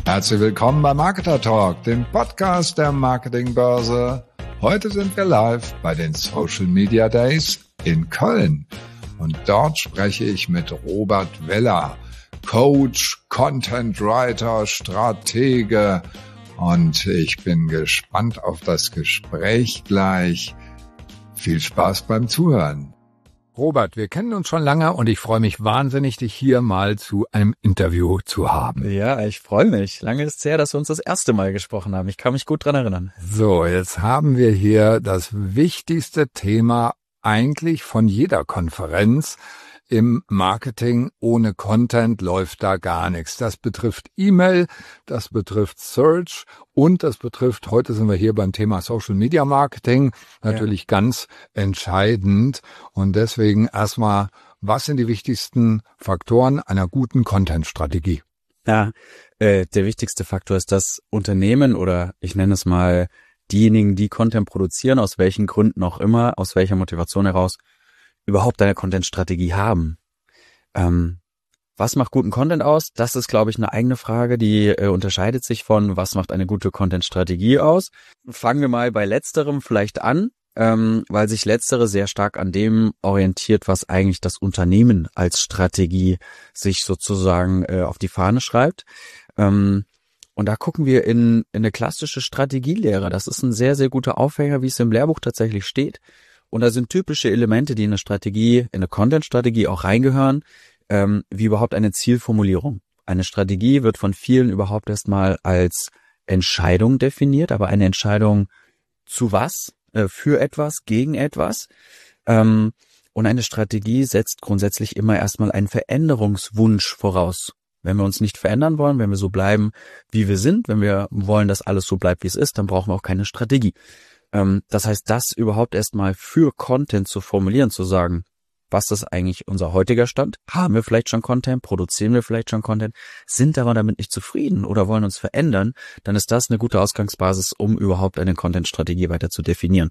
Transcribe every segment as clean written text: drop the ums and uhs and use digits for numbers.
Herzlich willkommen bei Marketer Talk, dem Podcast der Marketingbörse. Heute sind wir live bei den Social Media Days in Köln. Und dort spreche ich mit Robert Weller, Coach, Content Writer, Stratege. Und ich bin gespannt auf das Gespräch gleich. Viel Spaß beim Zuhören. Robert, wir kennen uns schon lange und ich freue mich wahnsinnig, dich hier mal zu einem Interview zu haben. Ja, ich freue mich. Lange ist es her, dass wir uns das erste Mal gesprochen haben. Ich kann mich gut dran erinnern. So, jetzt haben wir hier das wichtigste Thema eigentlich von jeder Konferenz. Im Marketing ohne Content läuft da gar nichts. Das betrifft E-Mail, das betrifft Search und das betrifft, heute sind wir hier beim Thema Social Media Marketing, natürlich ganz entscheidend. Und deswegen erstmal, was sind die wichtigsten Faktoren einer guten Content-Strategie? Ja, der wichtigste Faktor ist, dass Unternehmen oder ich nenne es mal diejenigen, die Content produzieren, aus welchen Gründen auch immer, aus welcher Motivation heraus, überhaupt eine Content-Strategie haben. Was macht guten Content aus? Das ist, glaube ich, eine eigene Frage, die unterscheidet sich von, was macht eine gute Content-Strategie aus? Fangen wir mal bei letzterem vielleicht an, weil sich letztere sehr stark an dem orientiert, was eigentlich das Unternehmen als Strategie sich sozusagen auf die Fahne schreibt. Und da gucken wir in eine klassische Strategielehre. Das ist ein sehr, sehr guter Aufhänger, wie es im Lehrbuch tatsächlich steht. Und da sind typische Elemente, die in eine Strategie, in eine Content-Strategie auch reingehören, wie überhaupt eine Zielformulierung. Eine Strategie wird von vielen überhaupt erstmal als Entscheidung definiert, aber eine Entscheidung zu was, für etwas, gegen etwas. Und eine Strategie setzt grundsätzlich immer erstmal einen Veränderungswunsch voraus. Wenn wir uns nicht verändern wollen, wenn wir so bleiben, wie wir sind, wenn wir wollen, dass alles so bleibt, wie es ist, dann brauchen wir auch keine Strategie. Das heißt, das überhaupt erstmal für Content zu formulieren, zu sagen, was ist eigentlich unser heutiger Stand? Haben wir vielleicht schon Content? Produzieren wir vielleicht schon Content? Sind aber damit nicht zufrieden oder wollen uns verändern? Dann ist das eine gute Ausgangsbasis, um überhaupt eine Content-Strategie weiter zu definieren.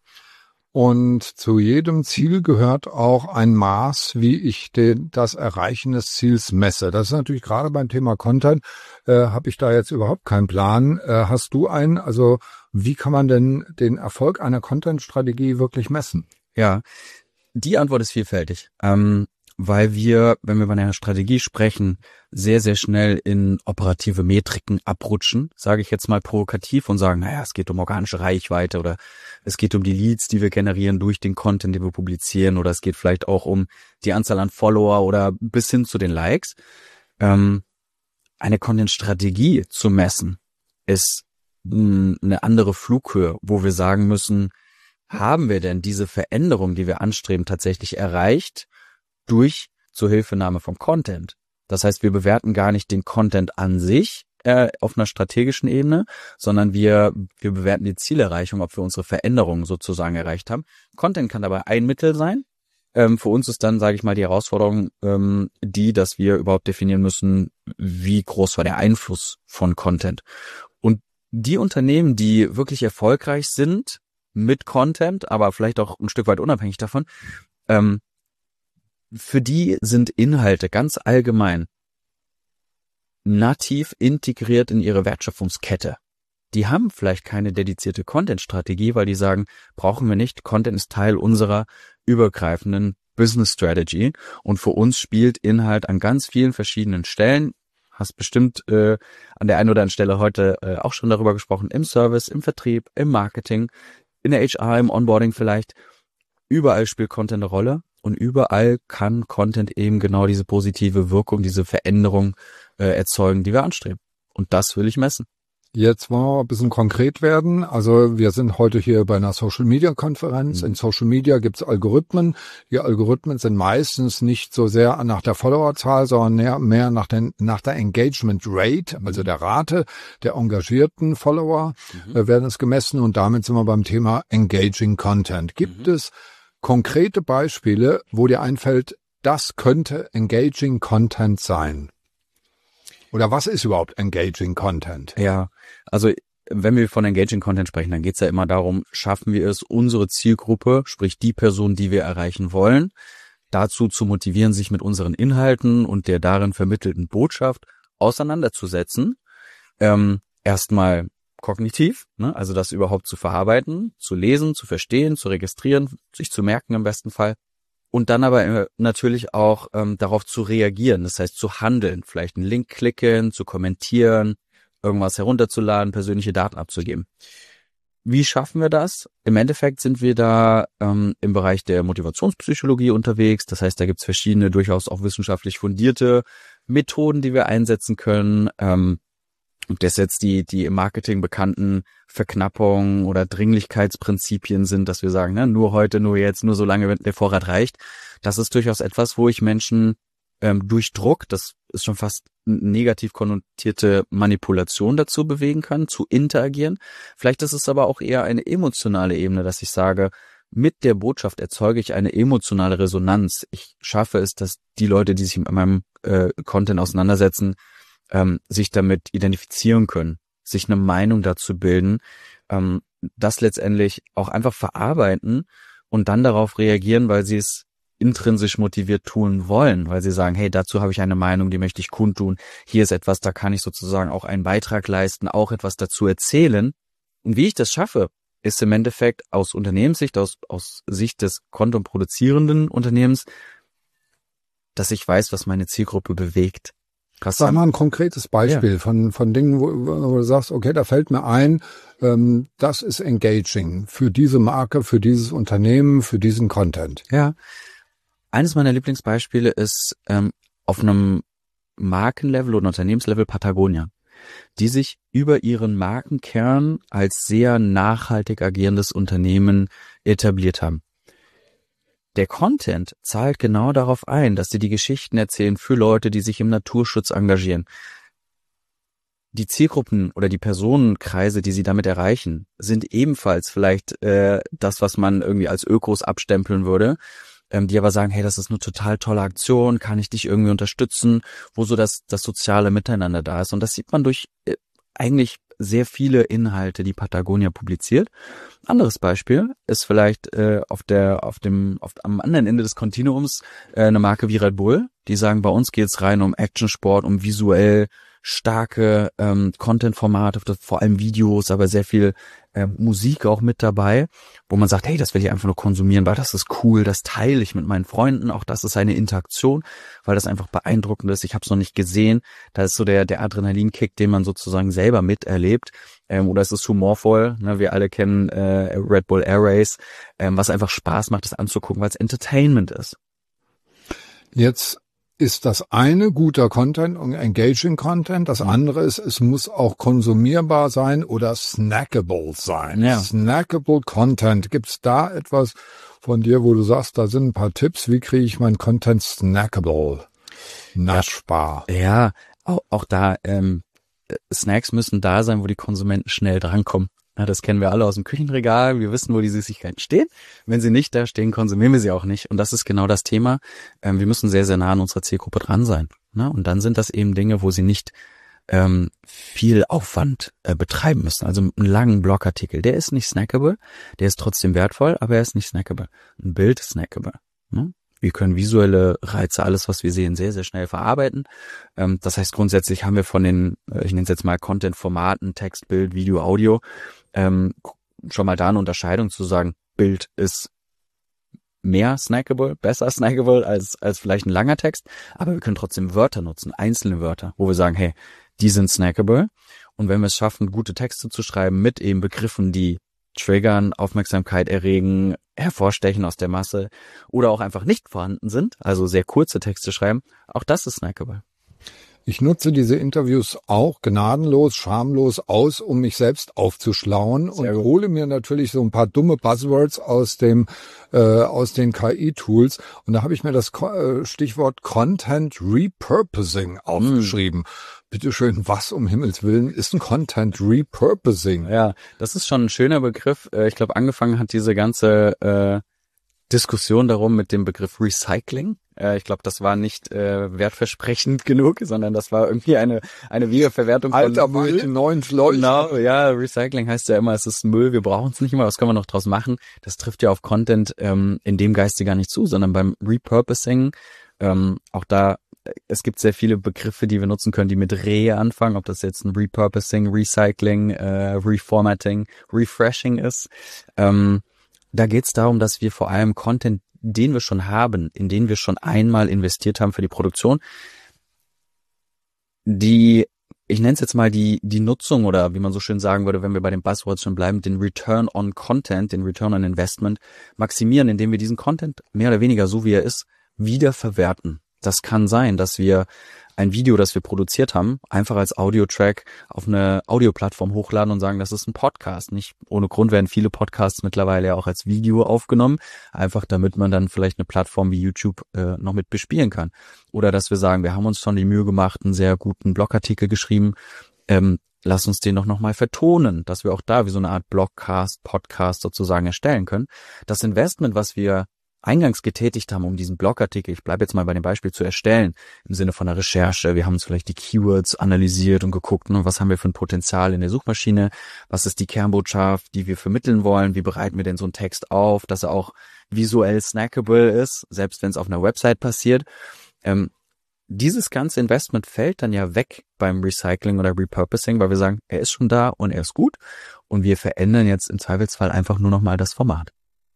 Und zu jedem Ziel gehört auch ein Maß, wie ich das Erreichen des Ziels messe. Das ist natürlich gerade beim Thema Content, habe ich da jetzt überhaupt keinen Plan. Hast du einen? Also wie kann man denn den Erfolg einer Content-Strategie wirklich messen? Ja, die Antwort ist vielfältig, weil wir, wenn wir bei einer Strategie sprechen, sehr, sehr schnell in operative Metriken abrutschen, sage ich jetzt mal provokativ und sagen, naja, es geht um organische Reichweite oder es geht um die Leads, die wir generieren durch den Content, den wir publizieren, oder es geht vielleicht auch um die Anzahl an Follower oder bis hin zu den Likes. Eine Content-Strategie zu messen ist eine andere Flughöhe, wo wir sagen müssen, haben wir denn diese Veränderung, die wir anstreben, tatsächlich erreicht durch Zuhilfenahme von Content? Das heißt, wir bewerten gar nicht den Content an sich auf einer strategischen Ebene, sondern wir bewerten die Zielerreichung, ob wir unsere Veränderungen sozusagen erreicht haben. Content kann dabei ein Mittel sein. Für uns ist dann, sage ich mal, die Herausforderung dass wir überhaupt definieren müssen, wie groß war der Einfluss von Content. Und die Unternehmen, die wirklich erfolgreich sind mit Content, aber vielleicht auch ein Stück weit unabhängig davon, für die sind Inhalte ganz allgemein nativ integriert in ihre Wertschöpfungskette. Die haben vielleicht keine dedizierte Content-Strategie, weil die sagen, brauchen wir nicht. Content ist Teil unserer übergreifenden Business Strategy und für uns spielt Inhalt an ganz vielen verschiedenen Stellen. Hast bestimmt an der einen oder anderen Stelle heute auch schon darüber gesprochen, im Service, im Vertrieb, im Marketing, in der HR, im Onboarding vielleicht. Überall spielt Content eine Rolle und überall kann Content eben genau diese positive Wirkung, diese Veränderung erzeugen, die wir anstreben. Und das will ich messen. Jetzt wollen wir ein bisschen konkret werden. Also wir sind heute hier bei einer Social-Media-Konferenz. In Social Media gibt es Algorithmen. Die Algorithmen sind meistens nicht so sehr nach der Followerzahl, sondern mehr nach der Engagement Rate, also der Rate der engagierten Follower werden es gemessen. Und damit sind wir beim Thema Engaging Content. Gibt es konkrete Beispiele, wo dir einfällt, das könnte Engaging Content sein? Oder was ist überhaupt Engaging Content? Ja, also wenn wir von Engaging Content sprechen, dann geht's ja immer darum, schaffen wir es, unsere Zielgruppe, sprich die Person, die wir erreichen wollen, dazu zu motivieren, sich mit unseren Inhalten und der darin vermittelten Botschaft auseinanderzusetzen. Erstmal kognitiv, ne? Also das überhaupt zu verarbeiten, zu lesen, zu verstehen, zu registrieren, sich zu merken im besten Fall. Und dann aber natürlich auch darauf zu reagieren, das heißt zu handeln, vielleicht einen Link klicken, zu kommentieren, irgendwas herunterzuladen, persönliche Daten abzugeben. Wie schaffen wir das? Im Endeffekt sind wir da im Bereich der Motivationspsychologie unterwegs. Das heißt, da gibt's verschiedene, durchaus auch wissenschaftlich fundierte Methoden, die wir einsetzen können. Ob das jetzt die im Marketing bekannten Verknappung oder Dringlichkeitsprinzipien sind, dass wir sagen, ne, nur heute, nur jetzt, nur solange der Vorrat reicht. Das ist durchaus etwas, wo ich Menschen durch Druck, das ist schon fast negativ konnotierte Manipulation dazu bewegen kann, zu interagieren. Vielleicht ist es aber auch eher eine emotionale Ebene, dass ich sage, mit der Botschaft erzeuge ich eine emotionale Resonanz. Ich schaffe es, dass die Leute, die sich mit meinem Content auseinandersetzen, sich damit identifizieren können, sich eine Meinung dazu bilden, das letztendlich auch einfach verarbeiten und dann darauf reagieren, weil sie es intrinsisch motiviert tun wollen, weil sie sagen, hey, dazu habe ich eine Meinung, die möchte ich kundtun. Hier ist etwas, da kann ich sozusagen auch einen Beitrag leisten, auch etwas dazu erzählen. Und wie ich das schaffe, ist im Endeffekt aus Unternehmenssicht, aus Sicht des Content-produzierenden Unternehmens, dass ich weiß, was meine Zielgruppe bewegt. Sag mal ein konkretes Beispiel von Dingen, wo du sagst, okay, da fällt mir ein, das ist engaging für diese Marke, für dieses Unternehmen, für diesen Content. Ja. Eines meiner Lieblingsbeispiele ist auf einem Markenlevel oder Unternehmenslevel Patagonia, die sich über ihren Markenkern als sehr nachhaltig agierendes Unternehmen etabliert haben. Der Content zahlt genau darauf ein, dass sie die Geschichten erzählen für Leute, die sich im Naturschutz engagieren. Die Zielgruppen oder die Personenkreise, die sie damit erreichen, sind ebenfalls vielleicht das, was man irgendwie als Ökos abstempeln würde, die aber sagen, hey, das ist eine total tolle Aktion, kann ich dich irgendwie unterstützen, wo so das soziale Miteinander da ist. Und das sieht man durch eigentlich sehr viele Inhalte, die Patagonia publiziert. Anderes Beispiel ist vielleicht am anderen Ende des Kontinuums eine Marke wie Red Bull, die sagen, bei uns geht's rein um Actionsport, um visuell starke Content-Formate, vor allem Videos, aber sehr viel Musik auch mit dabei, wo man sagt, hey, das will ich einfach nur konsumieren, weil das ist cool, das teile ich mit meinen Freunden, auch das ist eine Interaktion, weil das einfach beeindruckend ist, ich habe es noch nicht gesehen, da ist so der Adrenalinkick, den man sozusagen selber miterlebt, oder es ist humorvoll, ne? Wir alle kennen Red Bull Air Race, was einfach Spaß macht, das anzugucken, weil es Entertainment ist. Jetzt ist das eine guter Content und engaging Content. Das andere ist, es muss auch konsumierbar sein oder snackable sein. Ja. Snackable Content. Gibt's da etwas von dir, wo du sagst, da sind ein paar Tipps, wie kriege ich meinen Content snackable, naschbar? Ja, auch da, Snacks müssen da sein, wo die Konsumenten schnell drankommen. Ja, das kennen wir alle aus dem Küchenregal. Wir wissen, wo die Süßigkeiten stehen. Wenn sie nicht da stehen, konsumieren wir sie auch nicht. Und das ist genau das Thema. Wir müssen sehr, sehr nah an unserer Zielgruppe dran sein. Ne? Und dann sind das eben Dinge, wo sie nicht viel Aufwand betreiben müssen. Also einen langen Blogartikel, der ist nicht snackable, der ist trotzdem wertvoll, aber er ist nicht snackable. Ein Bild ist snackable. Ne? Wir können visuelle Reize, alles, was wir sehen, sehr, sehr schnell verarbeiten. Das heißt, grundsätzlich haben wir von den, ich nenne es jetzt mal Content-Formaten, Text, Bild, Video, Audio, schon mal da eine Unterscheidung zu sagen, Bild ist mehr snackable, besser snackable als vielleicht ein langer Text, aber wir können trotzdem Wörter nutzen, einzelne Wörter, wo wir sagen, hey, die sind snackable. Und wenn wir es schaffen, gute Texte zu schreiben mit eben Begriffen, die triggern, Aufmerksamkeit erregen, hervorstechen aus der Masse oder auch einfach nicht vorhanden sind, also sehr kurze Texte schreiben, auch das ist snackable. Ich nutze diese Interviews auch gnadenlos, schamlos aus, um mich selbst aufzuschlauen und hole mir natürlich so ein paar dumme Buzzwords aus den KI-Tools. Und da habe ich mir das Stichwort Content Repurposing aufgeschrieben. Bitteschön, was um Himmels Willen ist ein Content Repurposing? Ja, das ist schon ein schöner Begriff. Ich glaube, angefangen hat diese ganze Diskussion darum mit dem Begriff Recycling. Ich glaube, das war nicht wertversprechend genug, sondern das war irgendwie eine Wiederverwertung von Alter Müll. Neuen Schläuchen. Genau, ja, Recycling heißt ja immer, es ist Müll, wir brauchen es nicht mehr, was können wir noch draus machen? Das trifft ja auf Content in dem Geiste gar nicht zu, sondern beim Repurposing, auch da es gibt sehr viele Begriffe, die wir nutzen können, die mit Re anfangen, ob das jetzt ein Repurposing, Recycling, Reformatting, Refreshing ist. Da geht es darum, dass wir vor allem Content, den wir schon haben, in den wir schon einmal investiert haben für die Produktion, ich nenne es jetzt mal die Nutzung oder wie man so schön sagen würde, wenn wir bei den Buzzwords schon bleiben, den Return on Content, den Return on Investment maximieren, indem wir diesen Content mehr oder weniger so wie er ist, wieder verwerten. Das kann sein, dass wir ein Video, das wir produziert haben, einfach als Audio-Track auf eine Audioplattform hochladen und sagen, das ist ein Podcast. Nicht ohne Grund werden viele Podcasts mittlerweile ja auch als Video aufgenommen, einfach damit man dann vielleicht eine Plattform wie YouTube noch mit bespielen kann. Oder dass wir sagen, wir haben uns schon die Mühe gemacht, einen sehr guten Blogartikel geschrieben, lass uns den doch nochmal vertonen, dass wir auch da wie so eine Art Blogcast, Podcast sozusagen erstellen können. Das Investment, was wir eingangs getätigt haben, um diesen Blogartikel, ich bleibe jetzt mal bei dem Beispiel, zu erstellen, im Sinne von einer Recherche. Wir haben uns vielleicht die Keywords analysiert und geguckt, was haben wir für ein Potenzial in der Suchmaschine, was ist die Kernbotschaft, die wir vermitteln wollen, wie bereiten wir denn so einen Text auf, dass er auch visuell snackable ist, selbst wenn es auf einer Website passiert. Dieses ganze Investment fällt dann ja weg beim Recycling oder Repurposing, weil wir sagen, er ist schon da und er ist gut und wir verändern jetzt im Zweifelsfall einfach nur nochmal das Format.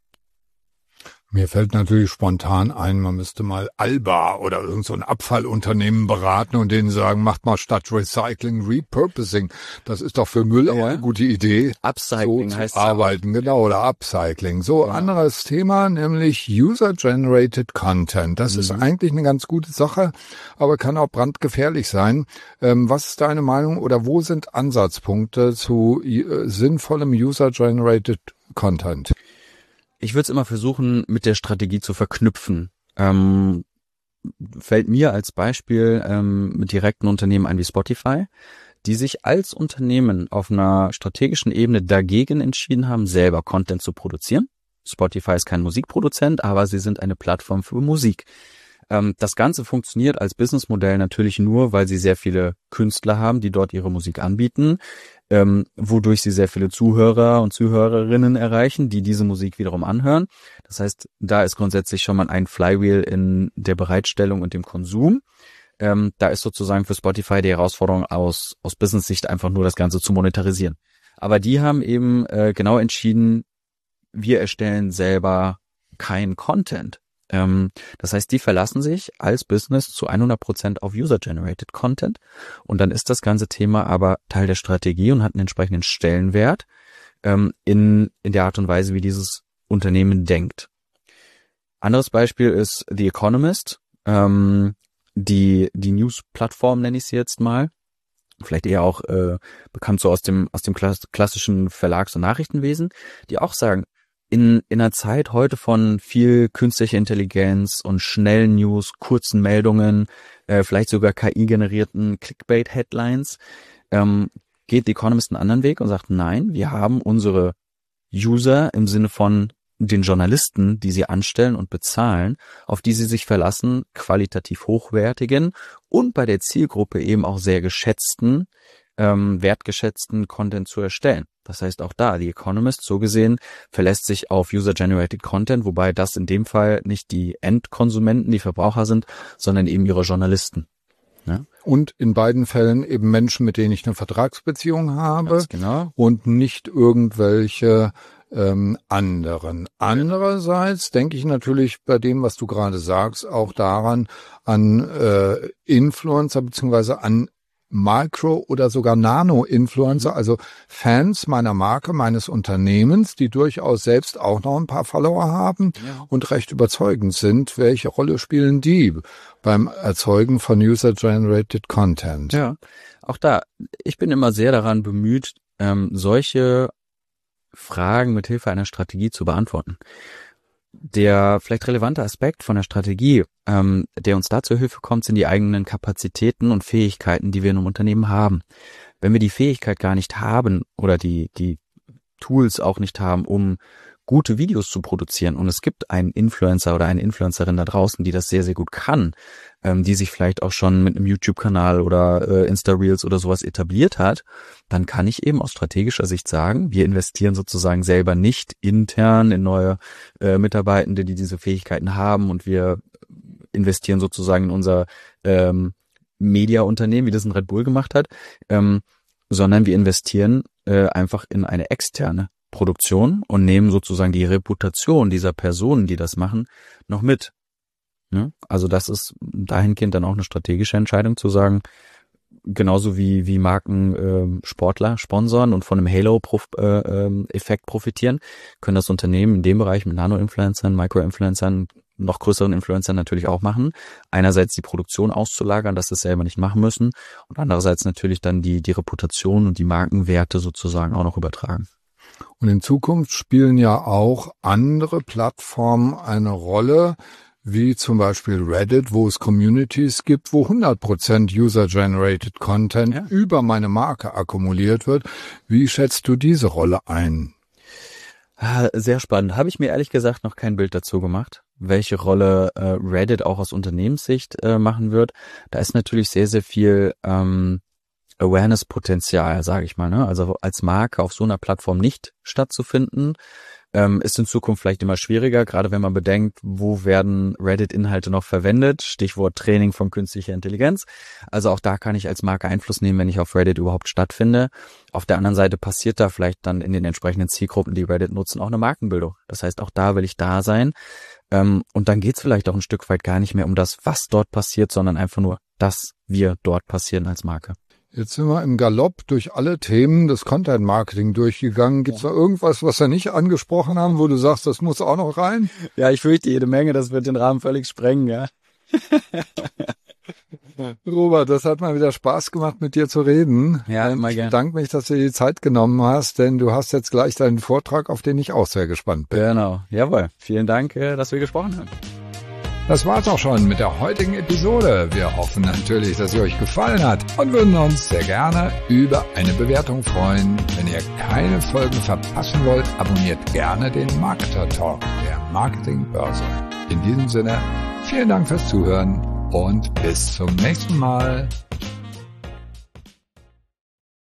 Mir fällt natürlich spontan ein, man müsste mal Alba oder irgend so ein Abfallunternehmen beraten und denen sagen, macht mal statt Recycling Repurposing. Das ist doch für Müll auch eine gute Idee. Upcycling so heißt zu arbeiten, genau, oder Upcycling. So, anderes Thema, nämlich User-Generated Content. Das ist eigentlich eine ganz gute Sache, aber kann auch brandgefährlich sein. Was ist deine Meinung oder wo sind Ansatzpunkte zu sinnvollem User-Generated Content? Ich würde es immer versuchen, mit der Strategie zu verknüpfen. Fällt mir als Beispiel mit direkten Unternehmen ein wie Spotify, die sich als Unternehmen auf einer strategischen Ebene dagegen entschieden haben, selber Content zu produzieren. Spotify ist kein Musikproduzent, aber sie sind eine Plattform für Musik. Das Ganze funktioniert als Businessmodell natürlich nur, weil sie sehr viele Künstler haben, die dort ihre Musik anbieten, wodurch sie sehr viele Zuhörer und Zuhörerinnen erreichen, die diese Musik wiederum anhören. Das heißt, da ist grundsätzlich schon mal ein Flywheel in der Bereitstellung und dem Konsum. Da ist sozusagen für Spotify die Herausforderung aus Business-Sicht einfach nur das Ganze zu monetarisieren. Aber die haben eben genau entschieden, wir erstellen selber kein Content. Das heißt, die verlassen sich als Business zu 100% auf User-Generated Content und dann ist das ganze Thema aber Teil der Strategie und hat einen entsprechenden Stellenwert in der Art und Weise, wie dieses Unternehmen denkt. Anderes Beispiel ist The Economist, die News-Plattform nenne ich sie jetzt mal, vielleicht eher auch bekannt so aus dem klassischen Verlags- und Nachrichtenwesen, die auch sagen, in einer Zeit heute von viel künstlicher Intelligenz und schnellen News, kurzen Meldungen, vielleicht sogar KI-generierten Clickbait-Headlines, geht The Economist einen anderen Weg und sagt, nein, wir haben unsere User im Sinne von den Journalisten, die sie anstellen und bezahlen, auf die sie sich verlassen, qualitativ hochwertigen und bei der Zielgruppe eben auch sehr geschätzten, wertgeschätzten Content zu erstellen. Das heißt auch da, The Economist so gesehen verlässt sich auf User-Generated Content, wobei das in dem Fall nicht die Endkonsumenten, die Verbraucher sind, sondern eben ihre Journalisten. Ja? Und in beiden Fällen eben Menschen, mit denen ich eine Vertragsbeziehung habe. Ganz genau. Und nicht irgendwelche anderen. Andererseits denke ich natürlich bei dem, was du gerade sagst, auch daran an Influencer beziehungsweise an Micro- oder sogar Nano-Influencer, also Fans meiner Marke, meines Unternehmens, die durchaus selbst auch noch ein paar Follower haben und recht überzeugend sind. Welche Rolle spielen die beim Erzeugen von User-Generated Content? Ja, auch da, ich bin immer sehr daran bemüht, solche Fragen mit Hilfe einer Strategie zu beantworten. Der vielleicht relevante Aspekt von der Strategie, der uns da zur Hilfe kommt, sind die eigenen Kapazitäten und Fähigkeiten, die wir in einem Unternehmen haben. Wenn wir die Fähigkeit gar nicht haben oder die Tools auch nicht haben, um gute Videos zu produzieren und es gibt einen Influencer oder eine Influencerin da draußen, die das sehr, sehr gut kann, die sich vielleicht auch schon mit einem YouTube-Kanal oder Insta-Reels oder sowas etabliert hat, dann kann ich eben aus strategischer Sicht sagen, wir investieren sozusagen selber nicht intern in neue Mitarbeitende, die diese Fähigkeiten haben und wir investieren sozusagen in unser Media-Unternehmen, wie das ein Red Bull gemacht hat, sondern wir investieren einfach in eine externe Produktion und nehmen sozusagen die Reputation dieser Personen, die das machen, noch mit. Ja? Also das ist dahingehend dann auch eine strategische Entscheidung zu sagen, genauso wie Marken Sportler sponsoren und von einem Halo-Effekt profitieren, können das Unternehmen in dem Bereich mit Nano-Influencern, Micro-Influencern, noch größeren Influencern natürlich auch machen. Einerseits die Produktion auszulagern, dass sie es selber nicht machen müssen und andererseits natürlich dann die Reputation und die Markenwerte sozusagen auch noch übertragen. Und in Zukunft spielen ja auch andere Plattformen eine Rolle, wie zum Beispiel Reddit, wo es Communities gibt, wo 100% User-Generated Content über meine Marke akkumuliert wird. Wie schätzt du diese Rolle ein? Sehr spannend. Habe ich mir ehrlich gesagt noch kein Bild dazu gemacht, welche Rolle Reddit auch aus Unternehmenssicht machen wird. Da ist natürlich sehr, sehr viel Awareness-Potenzial, sage ich mal, ne? Also als Marke auf so einer Plattform nicht stattzufinden, ist in Zukunft vielleicht immer schwieriger, gerade wenn man bedenkt, wo werden Reddit-Inhalte noch verwendet, Stichwort Training von künstlicher Intelligenz. Also auch da kann ich als Marke Einfluss nehmen, wenn ich auf Reddit überhaupt stattfinde. Auf der anderen Seite passiert da vielleicht dann in den entsprechenden Zielgruppen, die Reddit nutzen, auch eine Markenbildung. Das heißt, auch da will ich da sein. Und dann geht's vielleicht auch ein Stück weit gar nicht mehr um das, was dort passiert, sondern einfach nur, dass wir dort passieren als Marke. Jetzt sind wir im Galopp durch alle Themen des Content-Marketing durchgegangen. Gibt's da irgendwas, was wir nicht angesprochen haben, wo du sagst, das muss auch noch rein? Ja, ich fürchte jede Menge, das wird den Rahmen völlig sprengen, ja. Robert, das hat mal wieder Spaß gemacht, mit dir zu reden. Ja, immer gerne. Ich bedanke mich, dass du dir die Zeit genommen hast, denn du hast jetzt gleich deinen Vortrag, auf den ich auch sehr gespannt bin. Genau, jawohl. Vielen Dank, dass wir gesprochen haben. Das war's auch schon mit der heutigen Episode. Wir hoffen natürlich, dass sie euch gefallen hat und würden uns sehr gerne über eine Bewertung freuen. Wenn ihr keine Folgen verpassen wollt, abonniert gerne den Marketer Talk der Marketingbörse. In diesem Sinne, vielen Dank fürs Zuhören und bis zum nächsten Mal.